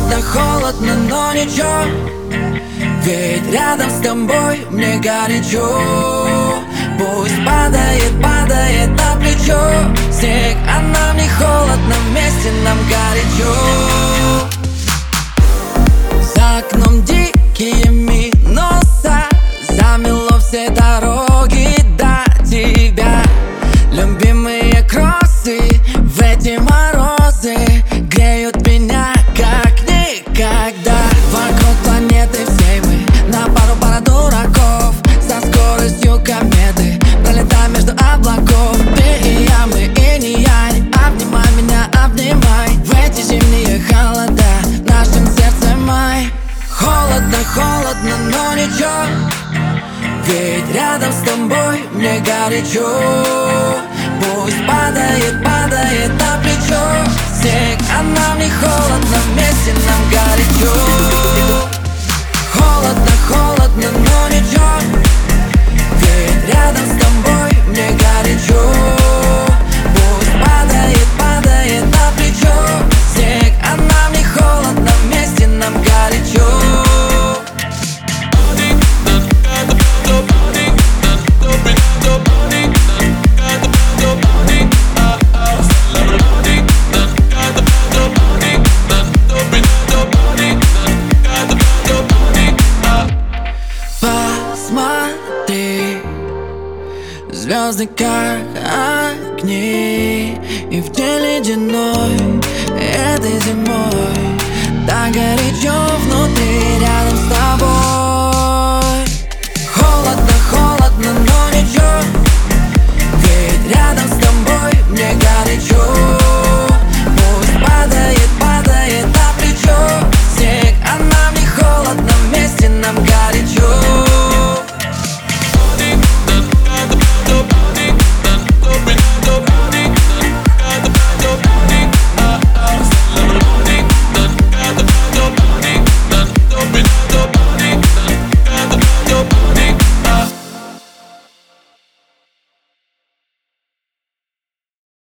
Холодно, холодно, но ничего, ведь рядом с тобой мне горячо. Пусть падает, падает на плечо снег, а нам не холодно, вместе нам горячо. За окном дикие минуса, замело все дороги до тебя. Любимые кроссы в эти морозы греют меня как никогда. Вокруг планеты всей мы на пару дураков, со скоростью кометы пролетаем между облаков. Ты и я, мы инь-янь, обнимай меня, обнимай. В эти зимние холода в нашем сердце май. Холодно, холодно, но ничего, ведь рядом с тобой мне горячо. Пусть падает, падает на плечо снег, а нам не холодно, вместе нам горячо. Холодно, холодно, но ничего, ведь рядом с тобой мне горячо. Пусть падает, падает на плечо снег, а нам не холодно, вместе нам горячо. Посмотри, звезды как огни, и в день ледяной этой зимой так горячо.